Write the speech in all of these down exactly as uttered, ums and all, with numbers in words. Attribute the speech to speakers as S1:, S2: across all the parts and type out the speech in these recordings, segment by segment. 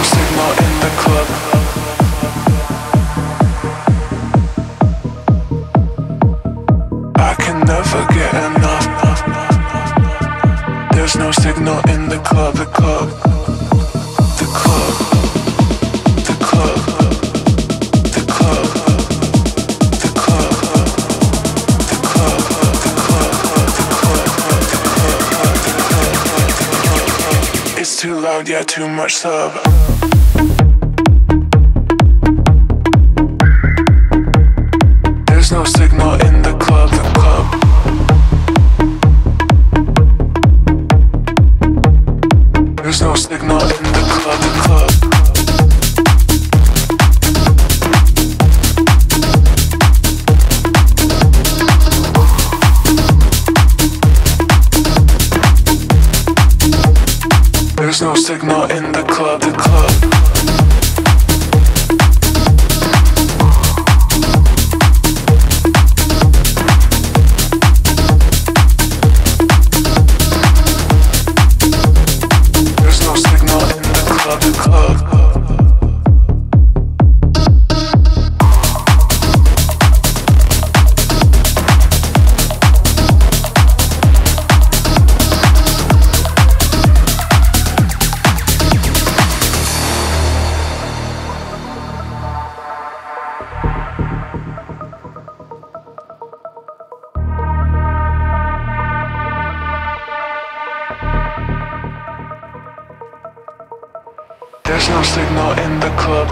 S1: signal in the club. I can never get enough. There's no signal in the club, the club, the club, the club, the club, the club, the club, the club. It's too loud, yeah, too much sub. There's no signal in the club, the club. There's no signal in the club, the club. There's no signal in the club, the club. There's no signal in the club.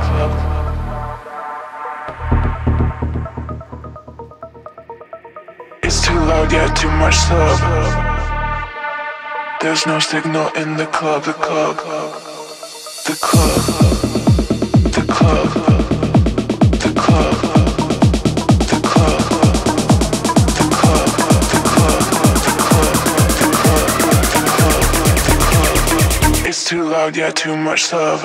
S1: It's too loud, yeah, too much sub. There's no signal in the club, the club, the club, the club, the club, the club, the club, the club, the club. It's too loud, yeah, too much sub.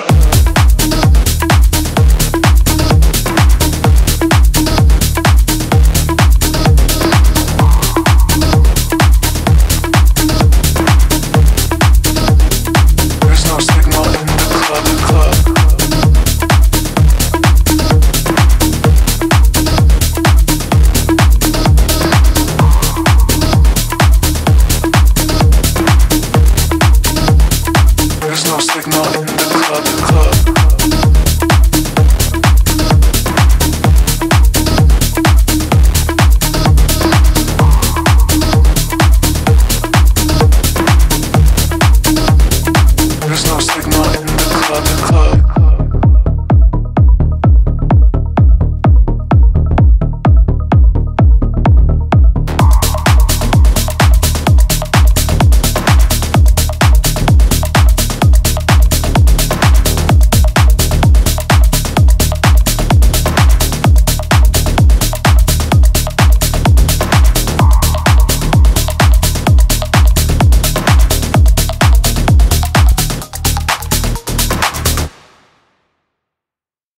S1: There's no signal in the club, the club.